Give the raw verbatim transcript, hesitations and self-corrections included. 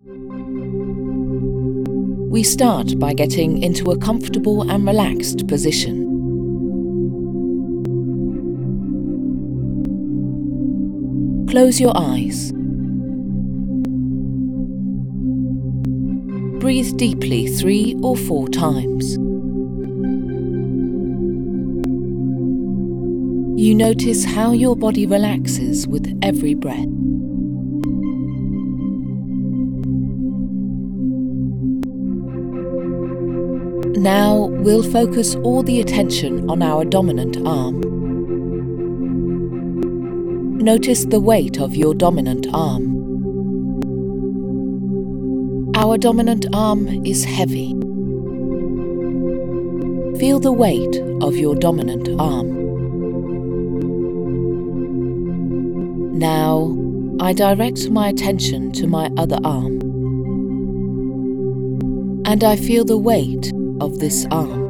We start by getting into a comfortable and relaxed position. Close your eyes. Breathe deeply three or four times. You notice how your body relaxes with every breath. Now we'll focus all the attention on our dominant arm. Notice the weight of your dominant arm. Our dominant arm is heavy. Feel the weight of your dominant arm. Now, I direct my attention to my other arm, and I feel the weight of this arm.